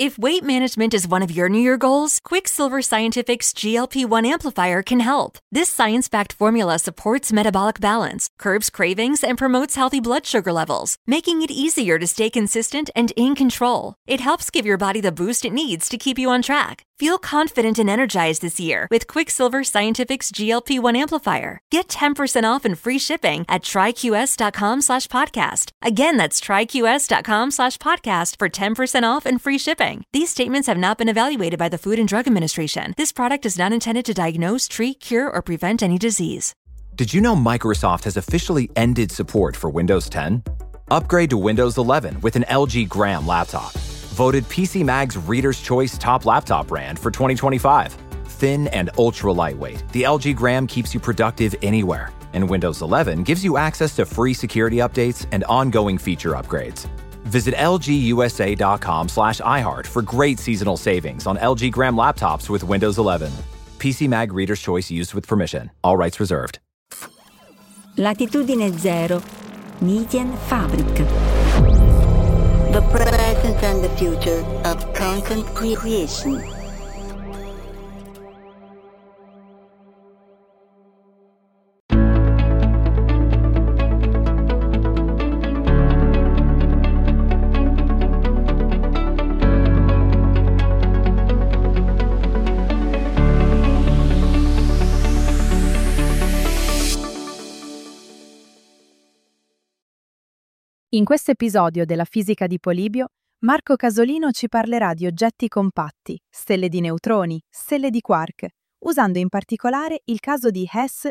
If weight management is one of your New Year goals, Quicksilver Scientific's GLP-1 amplifier can help. This science-backed formula supports metabolic balance, curbs cravings, and promotes healthy blood sugar levels, making it easier to stay consistent and in control. It helps give your body the boost it needs to keep you on track. Feel confident and energized this year with Quicksilver Scientific's GLP-1 amplifier. Get 10% off and free shipping at tryqs.com/podcast. Again, that's tryqs.com/podcast for 10% off and free shipping. These statements have not been evaluated by the Food and Drug Administration. This product is not intended to diagnose, treat, cure, or prevent any disease. Did you know Microsoft has officially ended support for Windows 10? Upgrade to Windows 11 with an LG Gram laptop. Voted PC Mag's Reader's Choice Top Laptop Brand for 2025. Thin and ultra lightweight, the LG Gram keeps you productive anywhere. And Windows 11 gives you access to free security updates and ongoing feature upgrades. Visit lgusa.com/iHeart for great seasonal savings on LG Gram laptops with Windows 11. PC Mag Reader's Choice used with permission. All rights reserved. Latitudine Zero, Median Fabric. The present and the future of content creation. In questo episodio della Fisica di Polibio, Marco Casolino ci parlerà di oggetti compatti, stelle di neutroni, stelle di quark, usando in particolare il caso di Hess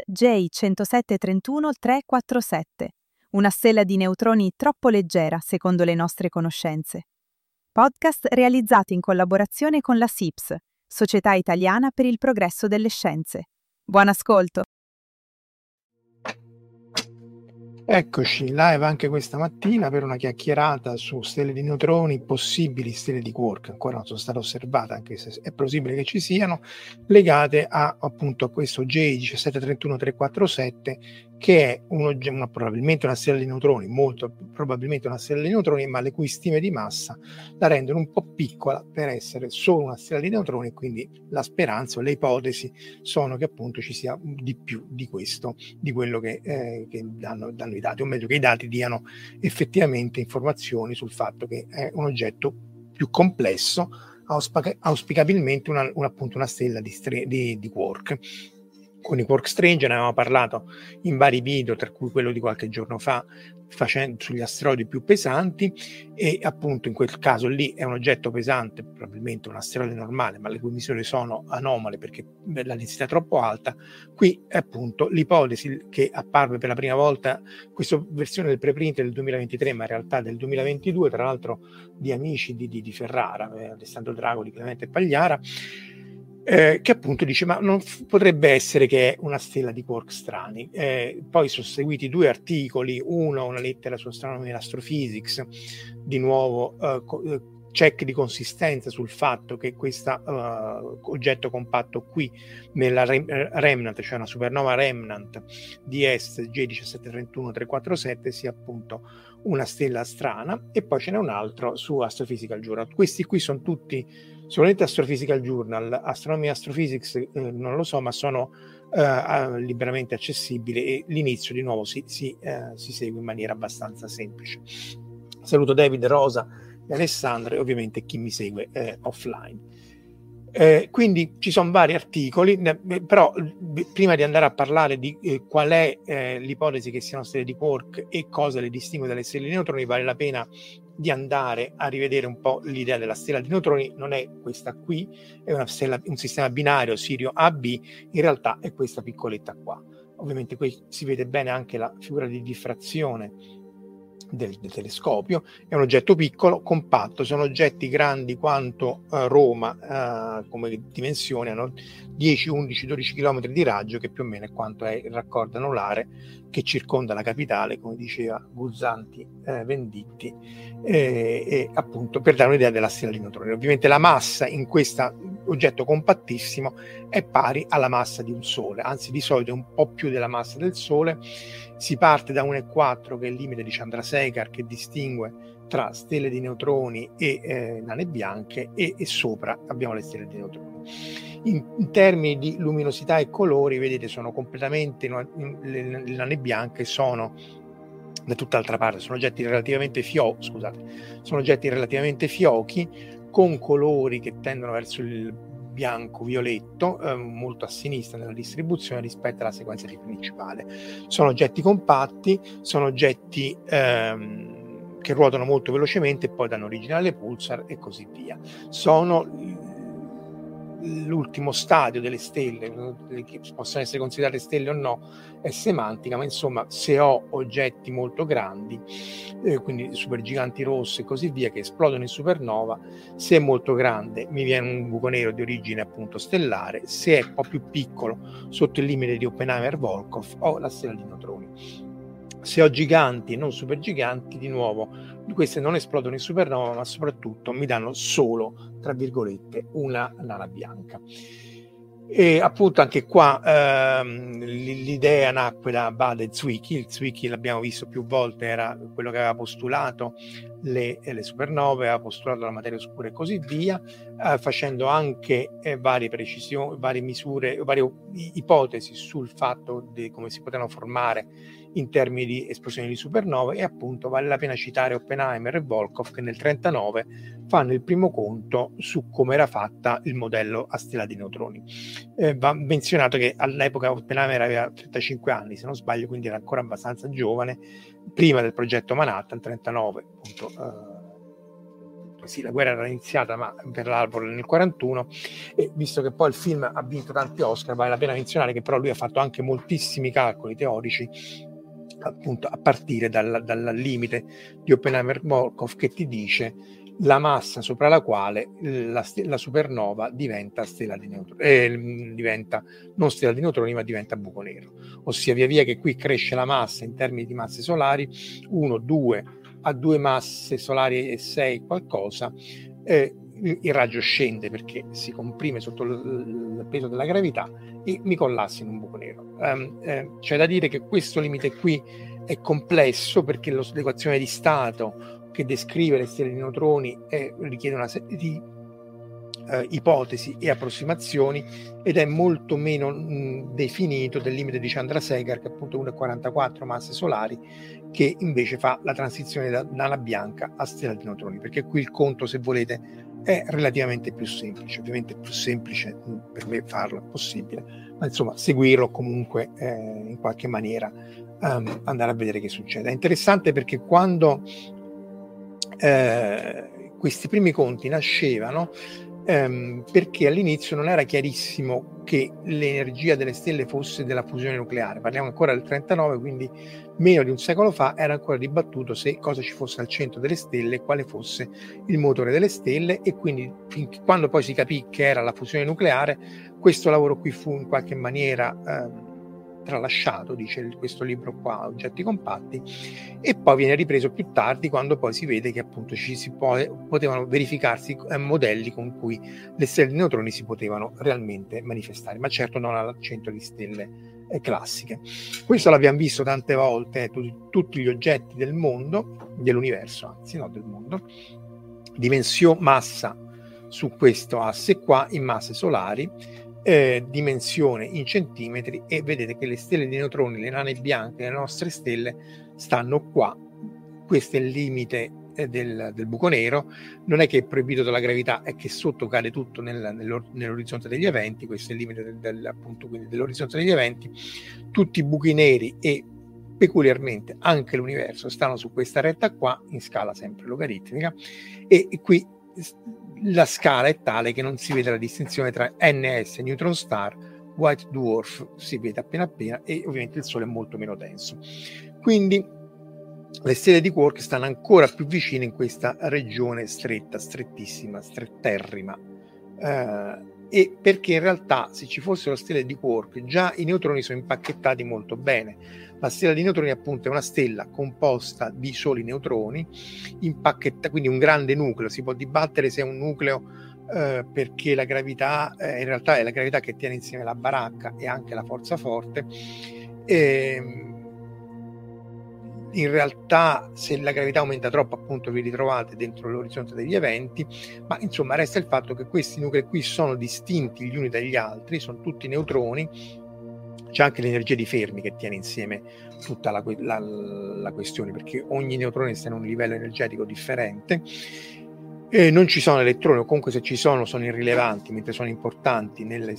J1731347, una stella di neutroni troppo leggera secondo le nostre conoscenze. Podcast realizzato in collaborazione con la SIPS, Società Italiana per il Progresso delle Scienze. Buon ascolto! Eccoci, live anche questa mattina per una chiacchierata su stelle di neutroni, possibili stelle di quark, ancora non sono state osservate, anche se è plausibile che ci siano, legate a appunto a questo J1731347, che è probabilmente una stella di neutroni, molto probabilmente una stella di neutroni, ma le cui stime di massa la rendono un po' piccola per essere solo una stella di neutroni, e quindi la speranza o le ipotesi sono che appunto ci sia di più di questo, di quello che danno i dati, o meglio che i dati diano effettivamente informazioni sul fatto che è un oggetto più complesso, auspicabilmente appunto una stella di quark. Con i quark strange ne avevamo parlato in vari video, tra cui quello di qualche giorno fa sugli asteroidi più pesanti, e appunto in quel caso lì è un oggetto pesante, probabilmente un asteroide normale, ma le cui misure sono anomale perché la densità è troppo alta. Qui è appunto l'ipotesi che apparve per la prima volta, questa versione del preprint del 2023, ma in realtà del 2022, tra l'altro di amici di Ferrara, Alessandro Dragoli, Clemente Pagliara, che appunto dice ma non potrebbe essere che è una stella di quark strani. Poi sono seguiti due articoli, uno una lettera su Astronomy and Astrophysics, di nuovo check di consistenza sul fatto che questo oggetto compatto qui nella remnant, cioè una supernova remnant di est J1731347, sia appunto una stella strana. E poi ce n'è un altro su Astrophysical Journal. Questi qui sono tutti sicuramente Astrophysical Journal, Astronomy and Astrophysics non lo so, ma sono liberamente accessibili, e l'inizio di nuovo si segue in maniera abbastanza semplice. Saluto David, Rosa e Alessandro, e ovviamente chi mi segue offline. Quindi ci sono vari articoli, però prima di andare a parlare di qual è l'ipotesi che siano stelle di quark e cosa le distingue dalle stelle di neutroni, vale la pena di andare a rivedere un po' l'idea della stella di neutroni. Non è questa qui, è un sistema binario Sirio AB, in realtà è questa piccoletta qua. Ovviamente qui si vede bene anche la figura di diffrazione del telescopio. È un oggetto piccolo, compatto, sono oggetti grandi quanto Roma come dimensioni, hanno 10, 11, 12 km di raggio, che più o meno è quanto è il raccordo anulare che circonda la capitale, come diceva Guzzanti Venditti, e appunto per dare un'idea della stella di neutroni. Ovviamente la massa in questo oggetto compattissimo è pari alla massa di un Sole, anzi di solito è un po' più della massa del Sole. Si parte da 1,4, che è il limite di Chandrasekhar, che distingue tra stelle di neutroni e nane bianche, e sopra abbiamo le stelle di neutroni. In termini di luminosità e colori, vedete, sono completamente le nane bianche sono da tutt'altra parte, sono oggetti relativamente fiochi, con colori che tendono verso il bianco violetto, molto a sinistra nella distribuzione rispetto alla sequenza principale. Sono oggetti compatti, sono oggetti che ruotano molto velocemente e poi danno origine alle pulsar e così via. Sono l'ultimo stadio delle stelle, che possono essere considerate stelle o no è semantica, ma insomma, se ho oggetti molto grandi, quindi supergiganti rossi e così via, che esplodono in supernova, se è molto grande mi viene un buco nero di origine appunto stellare, se è un po' più piccolo, sotto il limite di Oppenheimer-Volkoff, ho la stella di neutroni. Se ho giganti e non supergiganti, di nuovo, queste non esplodono in supernova, ma soprattutto mi danno solo, tra virgolette, una nana bianca. E appunto anche qua l'idea nacque da Bade e Zwicky. Il Zwicky, l'abbiamo visto più volte, era quello che aveva postulato le supernove, aveva postulato la materia oscura e così via, facendo anche varie misure, varie ipotesi sul fatto di come si potevano formare in termini di esplosioni di supernove. E appunto vale la pena citare Oppenheimer e Volkoff, che nel 1939 fanno il primo conto su come era fatta il modello a stella di neutroni. Va menzionato che all'epoca Oppenheimer aveva 35 anni, se non sbaglio, quindi era ancora abbastanza giovane, prima del progetto Manhattan, 39 appunto. Sì, la guerra era iniziata, ma per l'Arbor nel 41, e visto che poi il film ha vinto tanti Oscar, vale la pena menzionare che però lui ha fatto anche moltissimi calcoli teorici, appunto a partire dal limite di Oppenheimer-Volkoff, che ti dice la massa sopra la quale la supernova diventa stella di neutroni, diventa non stella di neutroni ma diventa buco nero, ossia via via che qui cresce la massa in termini di masse solari, 1, 2 a 2 masse solari e 6 qualcosa, il raggio scende perché si comprime sotto il peso della gravità e mi collassa in un buco nero. C'è da dire che questo limite qui è complesso, perché l'equazione di stato che descrive le stelle di neutroni richiede una serie di ipotesi e approssimazioni, ed è molto meno definito del limite di Chandrasekhar, che è appunto 1,44 masse solari, che invece fa la transizione da nana bianca a stella di neutroni, perché qui il conto, se volete, è relativamente più semplice. Ovviamente è più semplice per me farlo, è possibile, ma insomma seguirlo comunque in qualche maniera, andare a vedere che succede. È interessante perché quando questi primi conti nascevano, perché all'inizio non era chiarissimo che l'energia delle stelle fosse della fusione nucleare. Parliamo ancora del 39, quindi meno di un secolo fa era ancora dibattuto se cosa ci fosse al centro delle stelle e quale fosse il motore delle stelle, e quindi quando poi si capì che era la fusione nucleare, questo lavoro qui fu in qualche maniera tralasciato, dice questo libro qua, Oggetti compatti, e poi viene ripreso più tardi, quando poi si vede che appunto potevano verificarsi modelli con cui le stelle di neutroni si potevano realmente manifestare, ma certo non al centro di stelle classiche. Questo l'abbiamo visto tante volte, tutti gli oggetti del mondo, dell'universo, anzi no del mondo, massa su questo asse qua in masse solari, dimensione in centimetri, e vedete che le stelle di neutroni, le nane bianche, le nostre stelle stanno qua. Questo è il limite del buco nero. Non è che è proibito dalla gravità, è che sotto cade tutto nell'orizzonte degli eventi. Questo è il limite appunto, quindi dell'orizzonte degli eventi. Tutti i buchi neri e peculiarmente anche l'universo stanno su questa retta qua, in scala sempre logaritmica, e qui la scala è tale che non si vede la distinzione tra NS, neutron star, white dwarf, si vede appena appena, e ovviamente il Sole è molto meno denso. Quindi le stelle di quark stanno ancora più vicine in questa regione stretta, strettissima, stretterrima, e perché in realtà se ci fossero stelle di quark già i neutroni sono impacchettati molto bene. La stella di neutroni appunto è una stella composta di soli neutroni, quindi un grande nucleo. Si può dibattere se è un nucleo perché la gravità in realtà è la gravità che tiene insieme la baracca e anche la forza forte. in realtà se la gravità aumenta troppo appunto vi ritrovate dentro l'orizzonte degli eventi, ma insomma resta il fatto che questi nuclei qui sono distinti gli uni dagli altri, sono tutti neutroni, c'è anche l'energia di Fermi che tiene insieme tutta la questione, perché ogni neutrone sta in un livello energetico differente. Non ci sono elettroni, o comunque se ci sono irrilevanti, mentre sono importanti nelle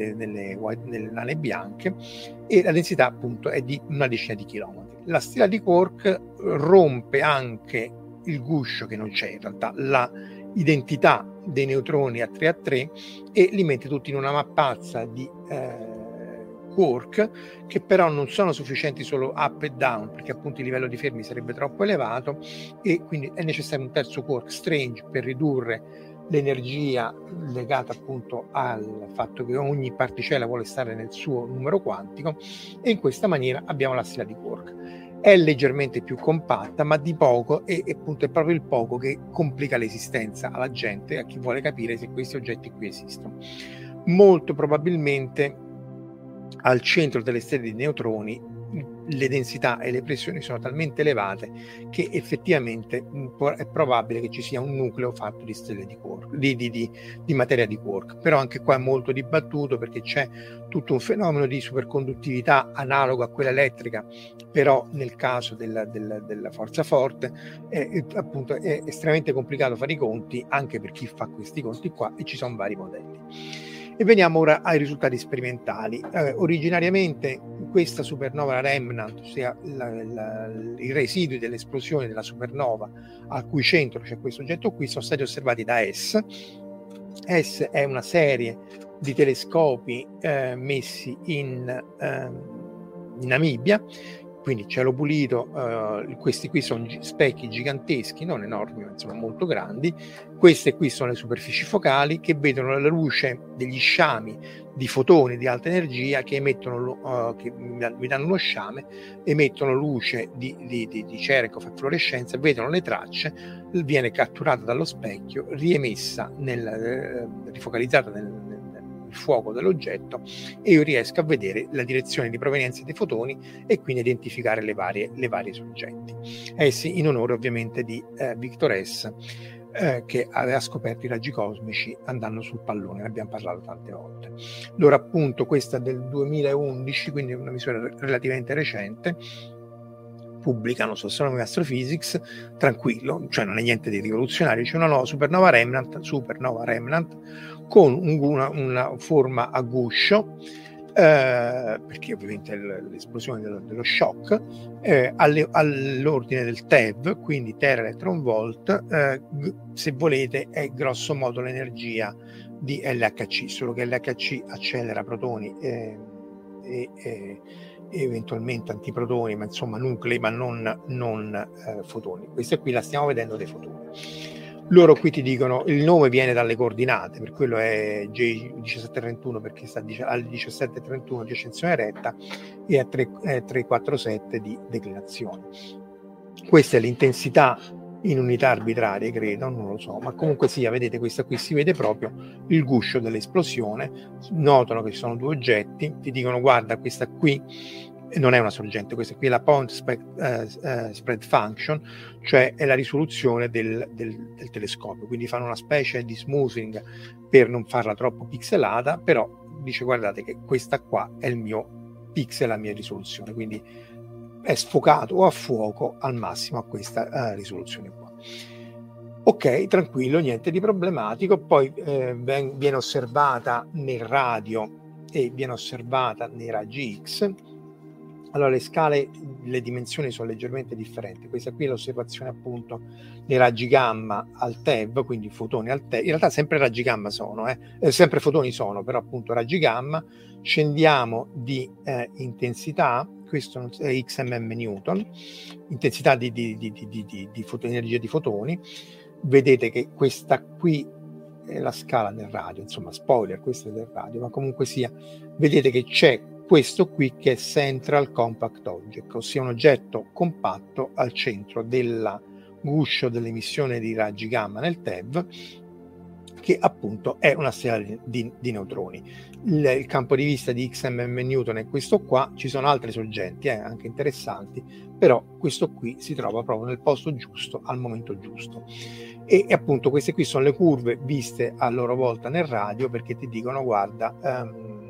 nane bianche, e la densità appunto è di una decina di chilometri. La stella di Quark rompe anche il guscio che non c'è in realtà, la identità dei neutroni a 3 e li mette tutti in una mappazza di quark, che però non sono sufficienti solo up e down, perché appunto il livello di Fermi sarebbe troppo elevato, e quindi è necessario un terzo quark strange per ridurre l'energia legata appunto al fatto che ogni particella vuole stare nel suo numero quantico, e in questa maniera abbiamo la stella di Quark. È leggermente più compatta, ma di poco, e appunto è proprio il poco che complica l'esistenza alla gente, a chi vuole capire se questi oggetti qui esistono. Molto probabilmente al centro delle stelle di neutroni le densità e le pressioni sono talmente elevate che effettivamente è probabile che ci sia un nucleo fatto di stelle di quark, di materia di quark. Però anche qua è molto dibattuto, perché c'è tutto un fenomeno di superconduttività analogo a quella elettrica, però nel caso della forza forte appunto è estremamente complicato fare i conti, anche per chi fa questi conti qua, e ci sono vari modelli. E veniamo ora ai risultati sperimentali. Originariamente questa supernova remnant, ossia i residui dell'esplosione della supernova al cui centro c'è questo oggetto qui, sono stati osservati da ESS. ESS è una serie di telescopi messi in Namibia, quindi cielo pulito. Questi qui sono specchi giganteschi, non enormi ma insomma molto grandi. Queste qui sono le superfici focali che vedono la luce degli sciami di fotoni di alta energia che emettono, che mi danno uno sciame, emettono luce di Cherenkov e fluorescenza, vedono le tracce, viene catturata dallo specchio, riemessa rifocalizzata nel fuoco dell'oggetto, e io riesco a vedere la direzione di provenienza dei fotoni e quindi identificare le varie sorgenti. Essi in onore ovviamente di Victor S, che aveva scoperto i raggi cosmici andando sul pallone, ne abbiamo parlato tante volte. Loro appunto, questa del 2011, quindi una misura relativamente recente, pubblicano su Astronomy Astrophysics, tranquillo, cioè non è niente di rivoluzionario, c'è una nuova supernova remnant con una forma a guscio, perché ovviamente l'esplosione dello shock, all'ordine del TeV, quindi Tera Electron Volt, se volete è grosso modo l'energia di LHC, solo che LHC accelera protoni e eventualmente antiprotoni, ma insomma nuclei, ma non fotoni. Questa qui la stiamo vedendo dei fotoni. Loro qui ti dicono il nome viene dalle coordinate, per quello è J1731 perché sta alle 17:31 di ascensione retta e a 347 di declinazione. Questa è l'intensità in unità arbitrarie, credo, non lo so, ma comunque sia, vedete, questa qui si vede proprio il guscio dell'esplosione. Notano che ci sono due oggetti, ti dicono guarda, questa qui non è una sorgente, questa qui è la point spread function, cioè è la risoluzione del telescopio, quindi fanno una specie di smoothing per non farla troppo pixelata, però dice guardate che questa qua è il mio pixel, la mia risoluzione, quindi è sfocato o a fuoco al massimo a questa risoluzione qua. Ok, tranquillo, niente di problematico. Poi viene osservata nel radio e viene osservata nei raggi X. Allora le scale, le dimensioni sono leggermente differenti. Questa qui è l'osservazione appunto nei raggi gamma al TeV, quindi fotoni al TeV. In realtà sempre raggi gamma sono, sempre fotoni sono, però appunto raggi gamma. Scendiamo di intensità, questo è XMM Newton, intensità di energia di fotoni. Vedete che questa qui è la scala del radio, insomma spoiler, questa è del radio, ma comunque sia, vedete che c'è questo qui che è Central Compact Object, ossia un oggetto compatto al centro del guscio dell'emissione di raggi gamma nel TeV, che appunto è una stella di neutroni. Il campo di vista di XMM Newton è questo qua, ci sono altri sorgenti anche interessanti, però questo qui si trova proprio nel posto giusto al momento giusto. E appunto queste qui sono le curve viste a loro volta nel radio, perché ti dicono guarda,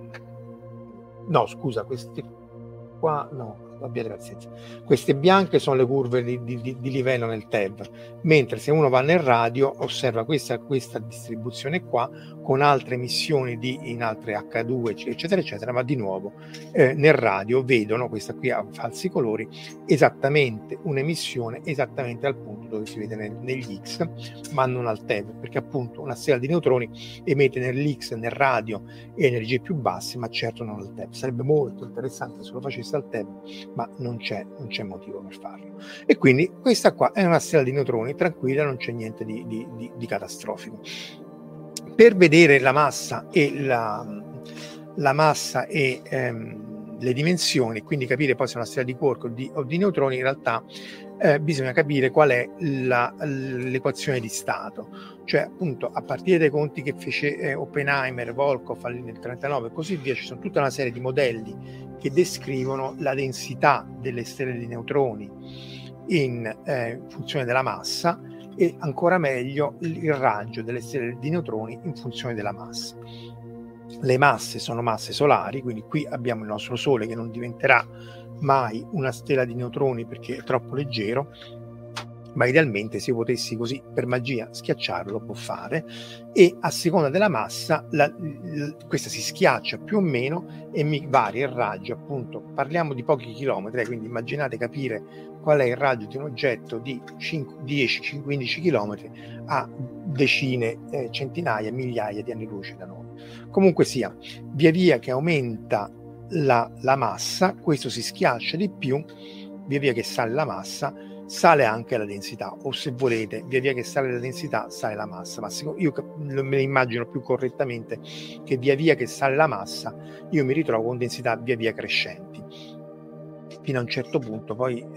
no scusa, queste qua no, abbiate pazienza, queste bianche sono le curve di livello nel TeV, mentre se uno va nel radio osserva questa distribuzione qua con altre emissioni in altre H2 eccetera eccetera, ma di nuovo nel radio vedono, questa qui a falsi colori, esattamente un'emissione esattamente al punto dove si vede negli X, ma non al TeV, perché appunto una stella di neutroni emette nell'X, nel radio, energie più basse, ma certo non al TeV. Sarebbe molto interessante se lo facesse al TeV, ma non c'è motivo per farlo. E quindi questa qua è una stella di neutroni tranquilla, non c'è niente di catastrofico. Per vedere la massa e la massa e le dimensioni, quindi capire poi se è una stella di quark o di neutroni, in realtà bisogna capire qual è l'equazione di stato, cioè appunto a partire dai conti che fece Oppenheimer, Volkoff nel 1939 e così via, ci sono tutta una serie di modelli che descrivono la densità delle stelle di neutroni in funzione della massa, e ancora meglio il raggio delle stelle di neutroni in funzione della massa. Le masse sono masse solari, quindi qui abbiamo il nostro Sole che non diventerà mai una stella di neutroni perché è troppo leggero, ma idealmente se io potessi così per magia schiacciarlo lo può fare, e a seconda della massa questa si schiaccia più o meno e mi varia il raggio, appunto parliamo di pochi chilometri, quindi immaginate capire qual è il raggio di un oggetto di 10-15 chilometri a decine, centinaia, migliaia di anni luce da noi. Comunque sia, via via che aumenta la massa, questo si schiaccia di più, via via che sale la massa sale anche la densità, o se volete via via che sale la densità sale la massa, ma io me ne immagino più correttamente che via via che sale la massa io mi ritrovo con densità via via crescenti fino a un certo punto, poi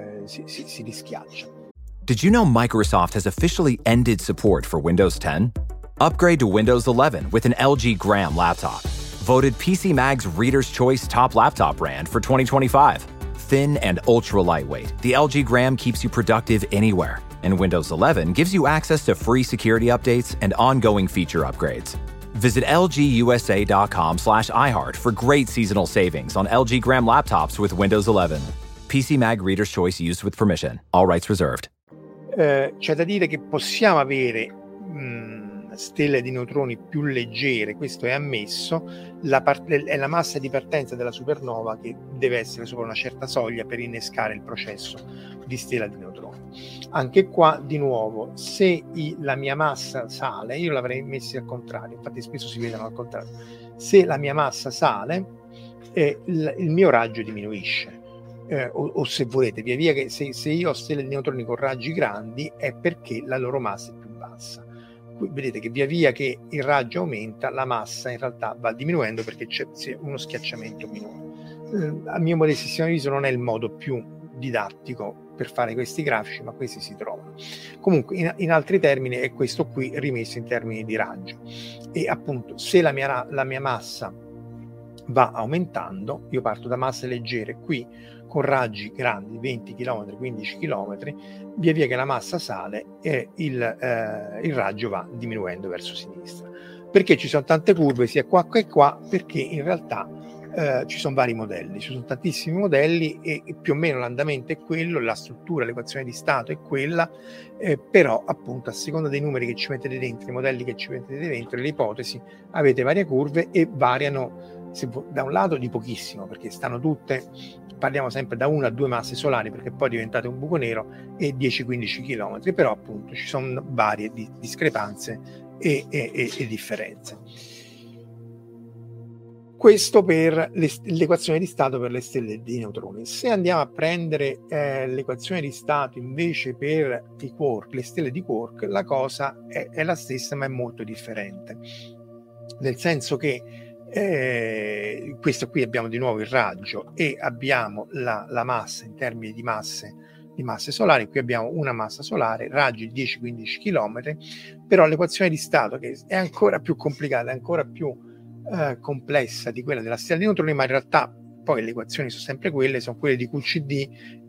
si rischiaccia. Did you know Microsoft has officially ended support for Windows 10? Upgrade to Windows 11 with an LG Gram laptop, voted PC Mag's Reader's Choice Top Laptop Brand for 2025. Thin and ultra lightweight, the LG Gram keeps you productive anywhere, and Windows 11 gives you access to free security updates and ongoing feature upgrades. Visit lgusa.com/iHeart for great seasonal savings on LG Gram laptops with Windows 11. PC Mag Reader's Choice used with permission. All rights reserved. C'è da dire che possiamo avere stelle di neutroni più leggere, questo è ammesso, è la massa di partenza della supernova che deve essere sopra una certa soglia per innescare il processo di stella di neutroni. Anche qua di nuovo, se la mia massa sale, io l'avrei messa al contrario, infatti spesso si vedono al contrario, se la mia massa sale il mio raggio diminuisce, o se volete via via che se io ho stelle di neutroni con raggi grandi è perché la loro massa è più bassa. Qui vedete che via via che il raggio aumenta la massa in realtà va diminuendo perché c'è uno schiacciamento minore. A mio modestissimo avviso non è il modo più didattico per fare questi grafici, ma questi si trovano. Comunque in altri termini è questo qui rimesso in termini di raggio, e appunto se la mia massa va aumentando, io parto da masse leggere qui con raggi grandi 20 km, 15 km, via via che la massa sale il raggio va diminuendo verso sinistra. Perché ci sono tante curve sia qua che qua? Perché in realtà ci sono vari modelli, ci sono tantissimi modelli e più o meno l'andamento è quello, la struttura, l'equazione di stato è quella, però appunto a seconda dei numeri che ci mettete dentro, i modelli che ci mettete dentro, le ipotesi, avete varie curve e variano da un lato di pochissimo, perché stanno tutte, parliamo sempre da 1 a 2 masse solari, perché poi diventate un buco nero, e 10-15 km, però appunto ci sono varie discrepanze e differenze. Questo per l'equazione di stato per le stelle di neutroni. Se andiamo a prendere l'equazione di stato invece per i quark, le stelle di quark, la cosa è la stessa ma è molto differente, nel senso che questo qui abbiamo di nuovo il raggio e abbiamo la massa in termini di masse di masse solari. Qui abbiamo una massa solare, raggi 10-15 km, però l'equazione di stato, che è ancora più complicata, è ancora più complessa di quella della stella di neutroni, ma in realtà poi le equazioni sono sempre quelle, sono quelle di QCD,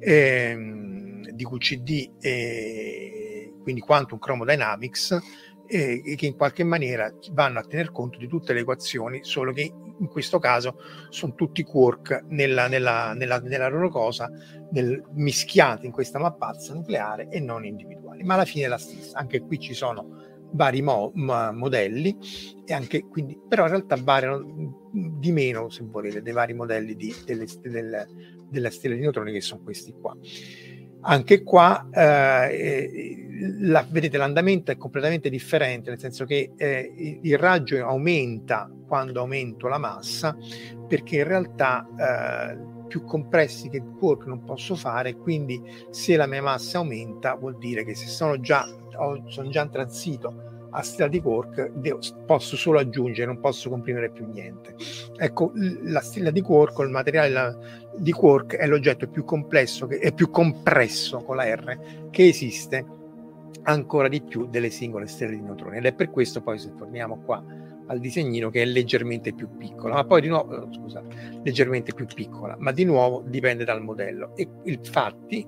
quindi Quantum Chromodynamics, che in qualche maniera vanno a tener conto di tutte le equazioni, solo che in questo caso sono tutti quark nella loro cosa, mischiati in questa mappazza nucleare e non individuali, ma alla fine è la stessa. Anche qui ci sono vari modelli, e anche quindi, però in realtà variano di meno, se volete, dei vari modelli della stella di neutroni, che sono questi qua. Anche qua vedete, l'andamento è completamente differente, nel senso che il raggio aumenta quando aumento la massa, perché in realtà più compressi che il quark non posso fare, quindi se la mia massa aumenta vuol dire che se sono già in transito a stella di quark posso solo aggiungere, non posso comprimere più niente. Ecco, la stella di quark, il materiale di quark, è l'oggetto più complesso, che è più compresso con la R, che esiste ancora di più delle singole stelle di neutroni, ed è per questo poi, se torniamo qua al disegnino, che è leggermente più piccola, ma poi di nuovo leggermente più piccola, ma di nuovo dipende dal modello. E infatti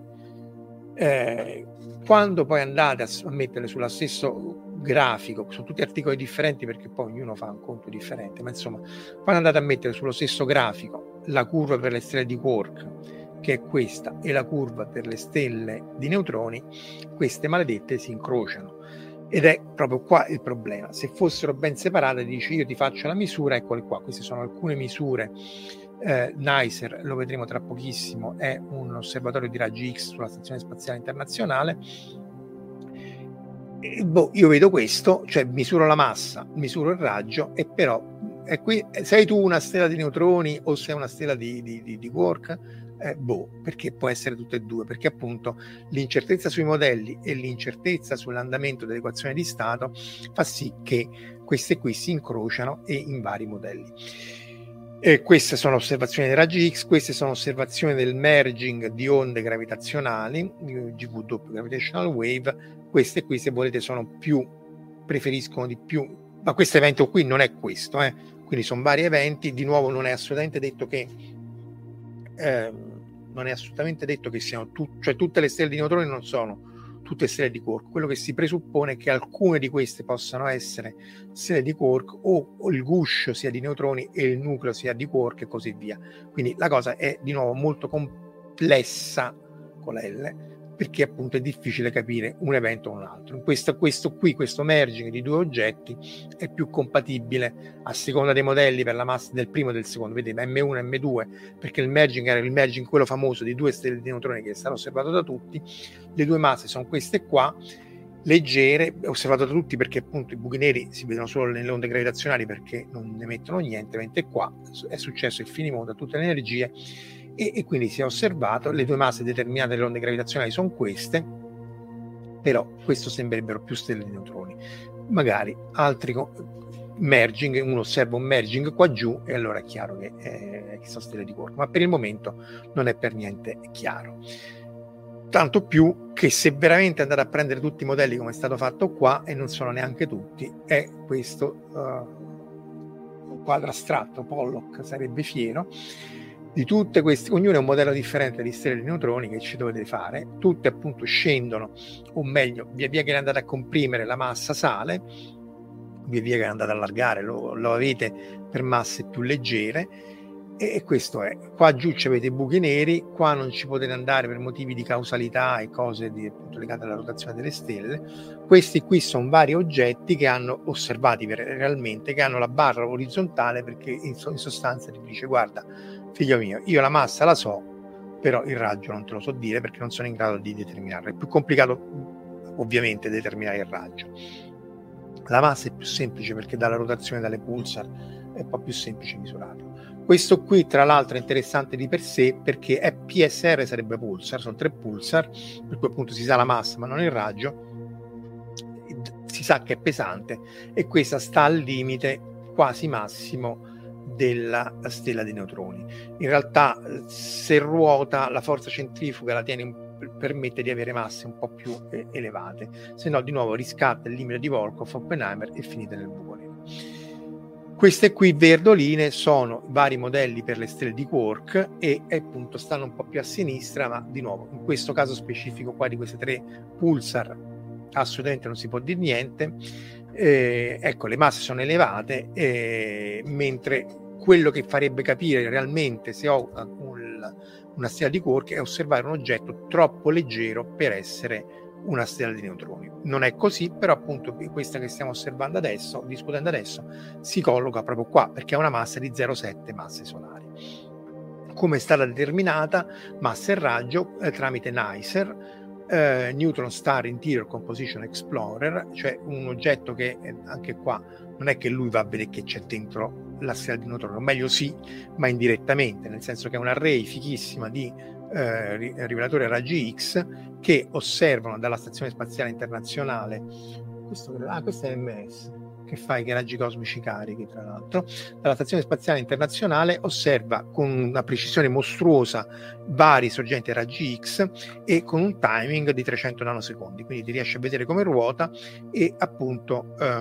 quando poi andate a metterle sullo stesso grafico, sono tutti articoli differenti perché poi ognuno fa un conto differente, ma insomma, quando andate a mettere sullo stesso grafico la curva per le stelle di quark, che è questa, e la curva per le stelle di neutroni, queste maledette si incrociano, ed è proprio qua il problema. Se fossero ben separate, dici io ti faccio la misura, eccole qua, queste sono alcune misure. NICER, lo vedremo tra pochissimo, è un osservatorio di raggi X sulla Stazione Spaziale Internazionale. Io vedo questo, cioè misuro la massa, misuro il raggio, e però qui sei tu una stella di neutroni o sei una stella di quark? Perché può essere tutte e due, perché appunto l'incertezza sui modelli e l'incertezza sull'andamento dell'equazione di stato fa sì che queste qui si incrociano, e in vari modelli. Queste sono osservazioni dei raggi X, queste sono osservazioni del merging di onde gravitazionali, GW Gravitational Wave. Queste qui, se volete, preferiscono di più, ma questo evento qui non è questo, quindi sono vari eventi. Di nuovo, non è assolutamente detto che siano cioè tutte le stelle di neutroni non sono tutte stelle di quark. Quello che si presuppone è che alcune di queste possano essere stelle di quark, o il guscio sia di neutroni e il nucleo sia di quark, e così via. Quindi la cosa è di nuovo molto complessa con la L, perché appunto è difficile capire un evento o un altro. Questo merging di due oggetti è più compatibile a seconda dei modelli per la massa del primo e del secondo. Vedete, M1 e M2, perché il merging era il merging quello famoso di due stelle di neutroni, che è stato osservato da tutti. Le due masse sono queste qua, leggere, osservato da tutti, perché appunto i buchi neri si vedono solo nelle onde gravitazionali, perché non emettono niente, mentre qua è successo il finimondo a tutte le energie, e quindi si è osservato le due masse determinate dalle onde gravitazionali sono queste, però questo sembrerebbero più stelle di neutroni. Magari altri merging, uno osserva un merging qua giù, e allora è chiaro che sono stelle di quark, ma per il momento non è per niente chiaro. Tanto più che, se veramente andate a prendere tutti i modelli come è stato fatto qua, e non sono neanche tutti, è questo quadro astratto. Pollock sarebbe fiero di tutte queste, ognuno è un modello differente di stelle di neutroni che ci dovete fare. Tutte appunto scendono, o meglio, via via che andate a comprimere la massa sale, via via che andate ad allargare lo avete per masse più leggere, e questo è. Qua giù avete i buchi neri, qua non ci potete andare per motivi di causalità e cose appunto legate alla rotazione delle stelle. Questi qui sono vari oggetti che hanno osservati realmente, che hanno la barra orizzontale, perché in sostanza ti dice: guarda figlio mio, io la massa la so, però il raggio non te lo so dire, perché non sono in grado di determinarlo. È più complicato ovviamente determinare il raggio. La massa è più semplice, perché dalla rotazione dalle pulsar è un po' più semplice misurarlo. Questo qui tra l'altro è interessante di per sé, perché è PSR, sarebbe pulsar, sono 3 pulsar, per cui appunto si sa la massa ma non il raggio, si sa che è pesante, e questa sta al limite quasi massimo della stella di neutroni. In realtà, se ruota, la forza centrifuga la tiene permette di avere masse un po' più elevate, se no di nuovo riscatta il limite di Volkoff-Oppenheimer e finite nel buco nero. Queste qui verdoline sono vari modelli per le stelle di quark e appunto stanno un po' più a sinistra, ma di nuovo in questo caso specifico qua di queste 3 pulsar assolutamente non si può dire niente. Ecco, le masse sono elevate, mentre quello che farebbe capire realmente se ho una stella di quark è osservare un oggetto troppo leggero per essere una stella di neutroni. Non è così, però appunto questa che stiamo osservando adesso, discutendo adesso, si colloca proprio qua perché ha una massa di 0,7 masse solari. Come è stata determinata massa e raggio tramite NICER, Neutron Star Interior Composition Explorer, cioè un oggetto che anche qua non è che lui va a vedere che c'è dentro la stella di neutroni, o meglio sì, ma indirettamente, nel senso che è un array fichissima di rivelatori a raggi X che osservano dalla Stazione Spaziale Internazionale, questo è MS, che fa i raggi cosmici carichi, tra l'altro, dalla Stazione Spaziale Internazionale osserva con una precisione mostruosa vari sorgenti a raggi X e con un timing di 300 nanosecondi, quindi ti riesce a vedere come ruota e appunto è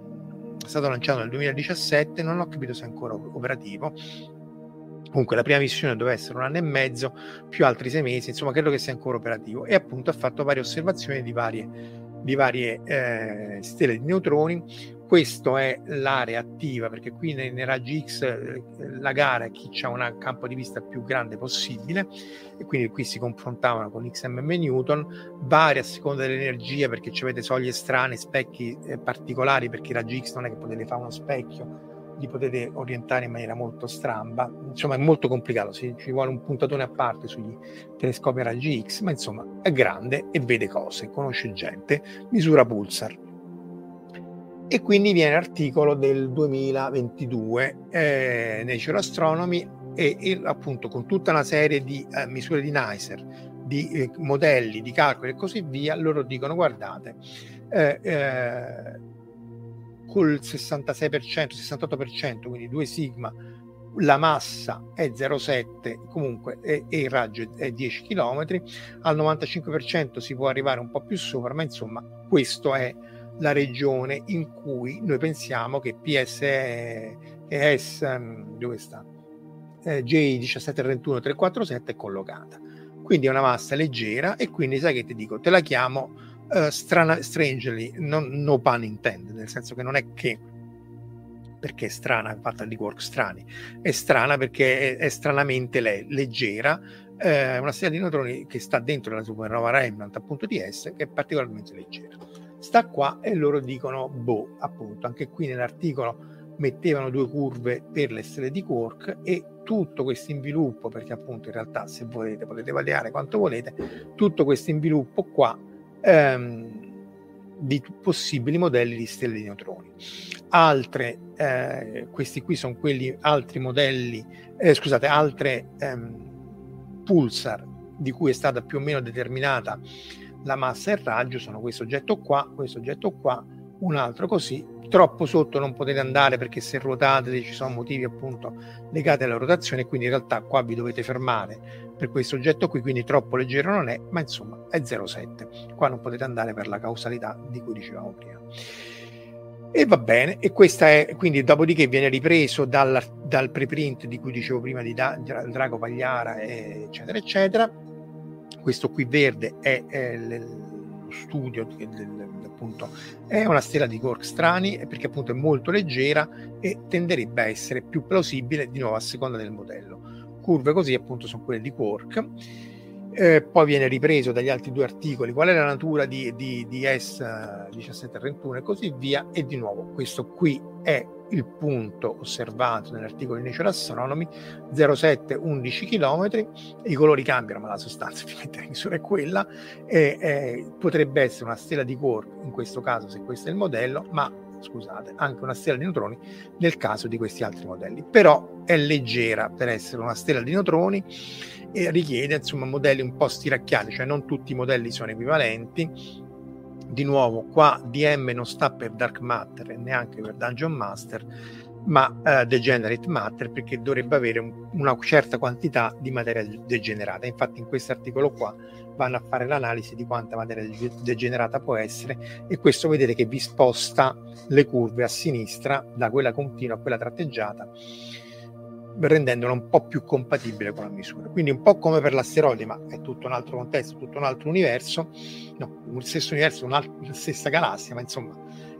stato lanciato nel 2017, non ho capito se è ancora operativo. Comunque la prima missione doveva essere 1 anno e mezzo più altri 6 mesi, insomma credo che sia ancora operativo, e appunto ha fatto varie osservazioni di varie stelle di neutroni. Questo è l'area attiva, perché qui nei raggi X la gara è chi ha un campo di vista più grande possibile, e quindi qui si confrontavano con XMM Newton, varia a seconda dell'energia, perché avete soglie strane, specchi particolari, perché i raggi X non è che potete fare uno specchio, li potete orientare in maniera molto stramba, insomma è molto complicato, ci vuole un puntatone a parte sugli telescopi a raggi X, ma insomma è grande e vede cose, conosce gente, misura pulsar. E quindi viene l'articolo del 2022 Nature Astronomy e appunto con tutta una serie di misure di NICER, di modelli, di calcoli e così via, loro dicono guardate, col 66%, 68%, quindi 2 sigma, la massa è 0,7 comunque e il raggio è 10 km, al 95% si può arrivare un po' più sopra, ma insomma questo è la regione in cui noi pensiamo che PSS dove sta? J1731347 è collocata, quindi è una massa leggera e quindi sai che ti dico, te la chiamo strangely, no pun intended, nel senso che non è che perché è strana, fatta di quark strani, è strana perché è stranamente leggera, una stella di neutroni che sta dentro la supernova Remnant appunto di S, che è particolarmente leggera. Sta qua e loro dicono boh, appunto, anche qui nell'articolo mettevano 2 curve per le stelle di quark e tutto questo inviluppo, perché appunto in realtà se volete potete variare quanto volete, tutto questo inviluppo qua di possibili modelli di stelle di neutroni. Questi qui sono quelli altri modelli, altre pulsar di cui è stata più o meno determinata la massa e il raggio, sono questo oggetto qua, un altro così. Troppo sotto non potete andare perché se ruotate ci sono motivi appunto legati alla rotazione, quindi in realtà qua vi dovete fermare per questo oggetto qui, quindi troppo leggero non è, ma insomma è 0,7. Qua non potete andare per la causalità di cui dicevamo prima. E va bene, e questa è quindi, dopodiché viene ripreso dal preprint di cui dicevo prima di Drago Pagliara eccetera eccetera. Questo qui verde è lo studio appunto, è una stella di quark strani perché appunto è molto leggera e tenderebbe a essere più plausibile di nuovo a seconda del modello. Curve così appunto sono quelle di quark. Poi viene ripreso dagli altri 2 articoli qual è la natura di S1731 e così via, e di nuovo questo qui è il punto osservato nell'articolo di Nature Astronomy, 0,7 11 km, i colori cambiano ma la sostanza ovviamente la misura è quella, potrebbe essere una stella di quark in questo caso se questo è il modello, ma scusate, anche una stella di neutroni nel caso di questi altri modelli, però è leggera per essere una stella di neutroni e richiede insomma modelli un po' stiracchiati, cioè non tutti i modelli sono equivalenti. Di nuovo qua DM non sta per Dark Matter e neanche per Dungeon Master, ma Degenerate Matter, perché dovrebbe avere una certa quantità di materia degenerata. Infatti in questo articolo qua vanno a fare l'analisi di quanta materia degenerata può essere, e questo vedete che vi sposta le curve a sinistra da quella continua a quella tratteggiata, rendendola un po' più compatibile con la misura. Quindi un po' come per l'asteroide, ma è tutto un altro contesto, tutto un altro universo, no, lo stesso universo, la stessa galassia, ma insomma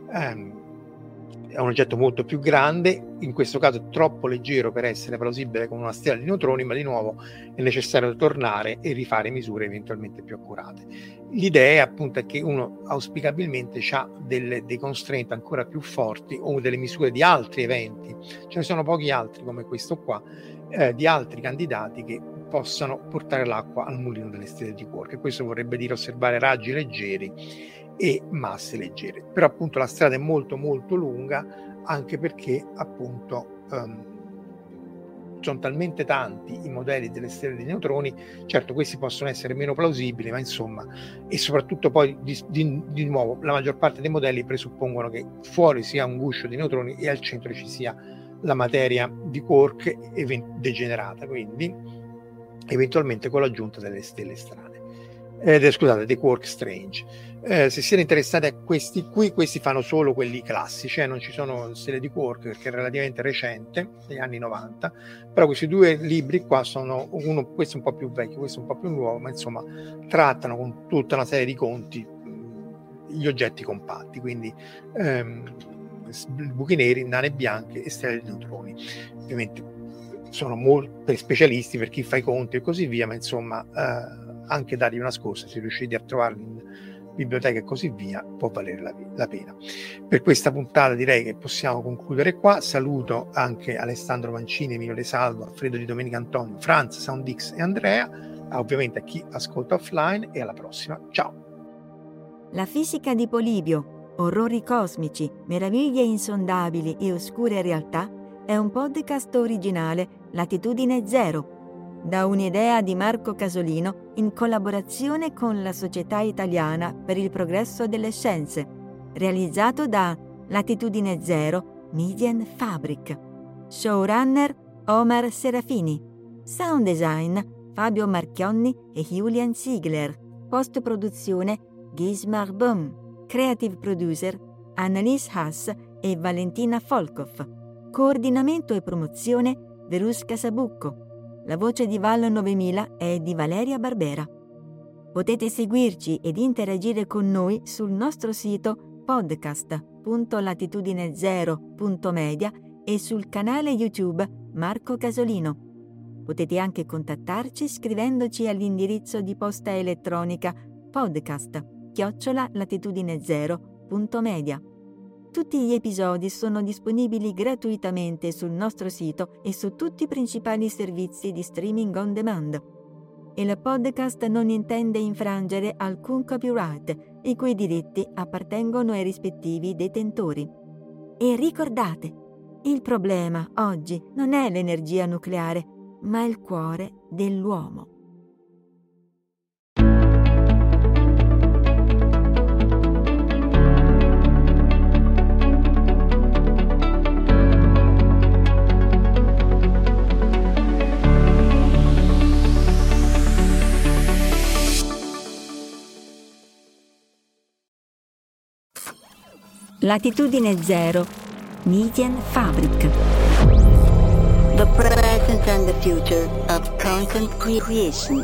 è un oggetto molto più grande, in questo caso è troppo leggero per essere plausibile con una stella di neutroni, ma di nuovo è necessario tornare e rifare misure eventualmente più accurate. L'idea appunto è che uno auspicabilmente ha dei constraint ancora più forti, o delle misure di altri eventi, ce ne sono pochi altri come questo qua, di altri candidati che possano portare l'acqua al mulino delle stelle di Quark, e questo vorrebbe dire osservare raggi leggeri e masse leggere. Però appunto la strada è molto molto lunga, anche perché appunto sono talmente tanti i modelli delle stelle di neutroni. Certo, questi possono essere meno plausibili, ma insomma, e soprattutto poi di nuovo la maggior parte dei modelli presuppongono che fuori sia un guscio di neutroni e al centro ci sia la materia di Quark degenerata, quindi eventualmente con l'aggiunta delle stelle strane, scusate, dei quark strange. Se siete interessati a questi qui, questi fanno solo quelli classici, non ci sono stelle di quark perché è relativamente recente, negli anni 90, però questi due libri qua sono, questo è un po' più vecchio, questo è un po' più nuovo, ma insomma trattano con tutta una serie di conti gli oggetti compatti, quindi buchi neri, nane bianche e stelle di neutroni. Ovviamente sono molto per specialisti, per chi fa i conti e così via, ma insomma anche dargli una scorsa, se riuscite a trovarli in biblioteca e così via, può valere la pena. Per questa puntata direi che possiamo concludere qua. Saluto anche Alessandro Mancini, Emilio De Salvo, Alfredo Di Domenica Antonio, Franz, Soundix e Andrea, ovviamente a chi ascolta offline, e alla prossima, ciao. La fisica di Polibio, orrori cosmici, meraviglie insondabili e oscure realtà è un podcast originale Latitudine Zero, da un'idea di Marco Casolino in collaborazione con la Società Italiana per il Progresso delle Scienze, realizzato da Latitudine Zero Media Fabric. Showrunner Omar Serafini. Sound design Fabio Marchionni e Julian Ziegler. Post-produzione Gismar Böhm. Creative producer Annalise Haas e Valentina Folkov. Coordinamento e promozione Verusca Sabucco. La voce di Val 9000 è di Valeria Barbera. Potete seguirci ed interagire con noi sul nostro sito podcast.latitudinezero.media e sul canale YouTube Marco Casolino. Potete anche contattarci scrivendoci all'indirizzo di posta elettronica podcast@latitudinezero.media. Tutti gli episodi sono disponibili gratuitamente sul nostro sito e su tutti i principali servizi di streaming on demand. Il podcast non intende infrangere alcun copyright, i cui diritti appartengono ai rispettivi detentori. E ricordate, il problema oggi non è l'energia nucleare, ma il cuore dell'uomo. Latitudine Zero Media Fabric. The present and the future of content creation.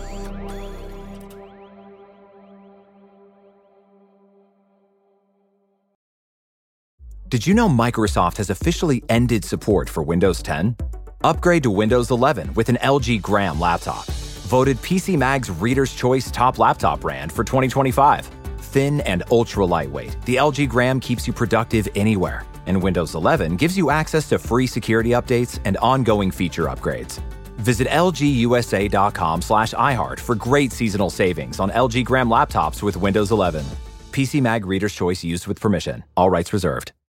Did you know Microsoft has officially ended support for Windows 10? Upgrade to Windows 11 with an LG Gram laptop. Voted PC Mag's Reader's Choice Top Laptop Brand for 2025. Thin and ultra lightweight, the LG Gram keeps you productive anywhere, and Windows 11 gives you access to free security updates and ongoing feature upgrades. Visit lgusa.com/iHeart for great seasonal savings on LG Gram laptops with Windows 11. PC Mag Reader's Choice used with permission. All rights reserved.